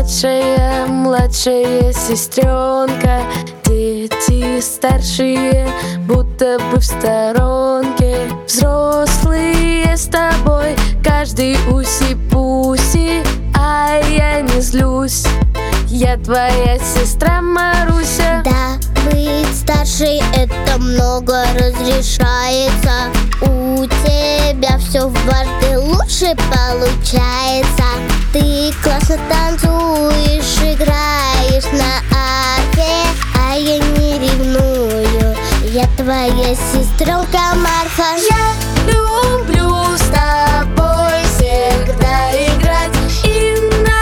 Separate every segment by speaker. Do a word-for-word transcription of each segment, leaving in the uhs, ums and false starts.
Speaker 1: младшая, младшая сестренка. Дети старшие, будто бы в сторонке. Взрослые с тобой, каждый уси-пуси. А я не злюсь, я твоя сестра Маруся.
Speaker 2: Да, быть старшей — это много разрешается. У тебя все в дважды лучше получается. Ты классно танцуешь, играешь на арфе. А я не ревную, я твоя сестренка Марфа.
Speaker 1: Я люблю с тобой всегда играть и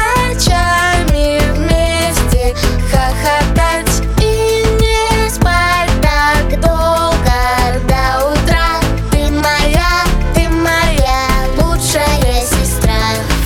Speaker 1: ночами вместе хохотать, и не спать так долго до утра. Ты моя, ты моя лучшая сестра.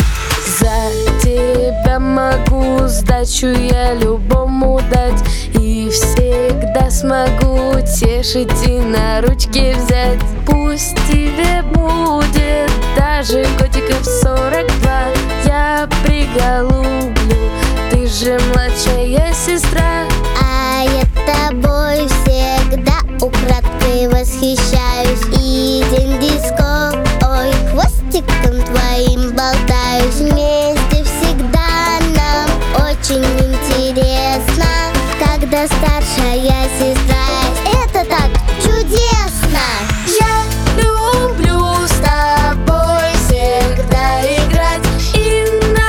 Speaker 1: За тебя могу сдачу я любому дать, и всегда смогу тешить и на ручки взять. Пусть тебе будет даже годиков сорок два, я приголублю, ты же младшая сестра.
Speaker 2: А я тобой всегда украдкой восхищаюсь. И день диско, ой, хвостиком твоим болтаюсь. Вместе всегда нам очень интересно, когда старшая сестра. Это так чудесно!
Speaker 1: Я люблю с тобой всегда играть и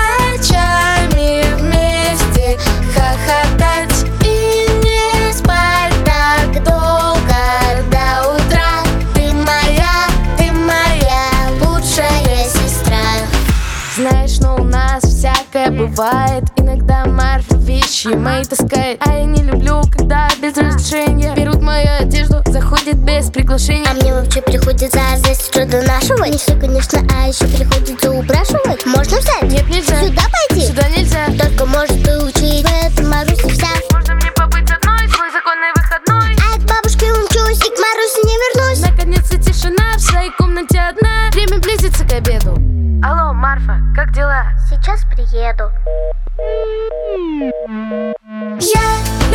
Speaker 1: ночами вместе хохотать, и не спать так долго до утра. Ты моя, ты моя лучшая сестра. Знаешь, но у нас всякое бывает. Иногда Марфа вещи мои таскает, а я не люблю, когда без разрешения берут мою одежду, заходит без приглашения.
Speaker 2: А мне вообще приходится здесь что-то донашивать. Не все, конечно, а еще приходится упрашивать. Можно взять?
Speaker 1: Нет, нельзя.
Speaker 2: Сюда пойти?
Speaker 1: Сюда нельзя.
Speaker 2: Только может ты учить в этом Маруся вся.
Speaker 1: Можно мне побыть одной, свой законный выходной.
Speaker 2: А я к бабушке умчусь и к Марусе не вернусь.
Speaker 1: Наконец-то тишина, в своей комнате одна. Время близится к обеду. Алло, Марфа, как дела?
Speaker 2: Сейчас приеду.
Speaker 1: Я